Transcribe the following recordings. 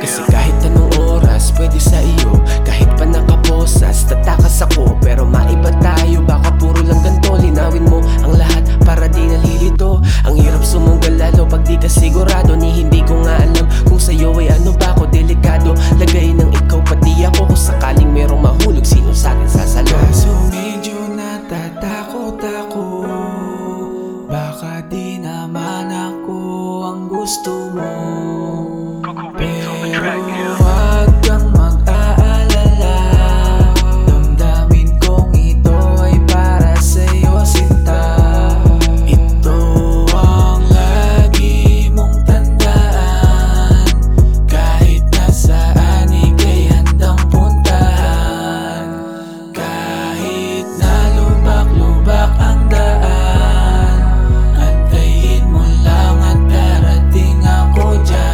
Kasi kahit anong oras pwede sa iyo, kahit pa nakaposas, tatakas ako. Pero maiba tayo, baka puro lang ganto. Linawin mo ang lahat para di nalilito. Ang hirap sumunggal lalo pag di ka sigurado. Ni hindi ko nga alam kung sa'yo ay ano ba ako. Delikado, lagay ng ikaw pati ako. Kung sakaling merong mahulog, sino sa'kin sasalo? Kaso medyo natatakot ako, baka di naman ako ang gusto mo. Pero huwag kang mag-aalala, damdamin kong ito ay para sa'yo, sinta. Ito ang lagi mong tandaan, kahit nasaan ika'y handang puntahan. Kahit na lubak-lubak ang daan, antayin mo lang at darating ako dyan.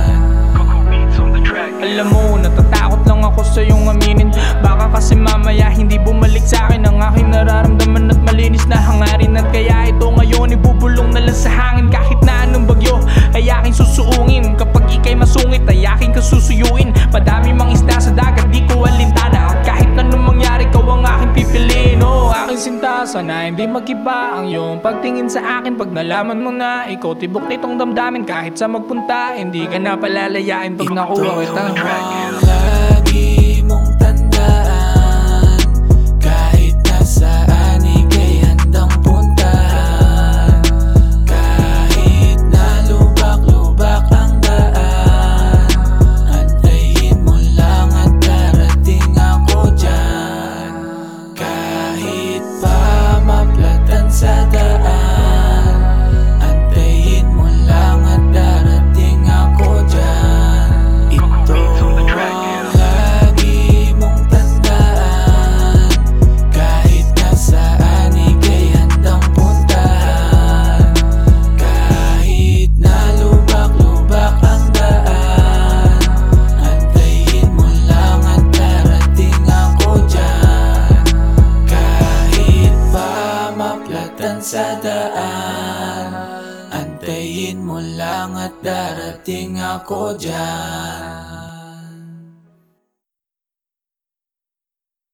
Alam mo, natatakot lang ako sa iyong aminin. Baka kasi mamaya hindi bumalik sa akin ang aking nararamdaman at malinis na hangarin. At kaya ito ngayon ibubulong na lang sa hangin. Kahit na anong bagyo ay aking susuungin. Kapag ika'y masungit ay aking kasusuyuin. Madami mang isda sa dagat, di ko alintana. At kahit anong mangyari, ikaw ang aking pipiliin. Oh, aking sinta, sana hindi mag-iba ang iyong pagtingin sa akin. Pag nalaman mo na ikaw tibok nitong damdamin, kahit sa magpunta, hindi ka na palalayain pag nakuha kita. Ang lagi mong tandaan, kahit nasaan ika'y handang puntahan. Kahit na lubak-lubak ang daan, antayin mo lang at darating ako dyan. Kahit pa maplatan sa daan, antayin mo lang at darating ako dyan. Ito ang lagi mong tandaan, kahit nasaan ika'y handang puntahan. Kahit na lubak-lubak ang daan, antayin mo lang at darating ako dyan. Kahit pa maplatan sa daan, antayin mo lang at darating ako dyan.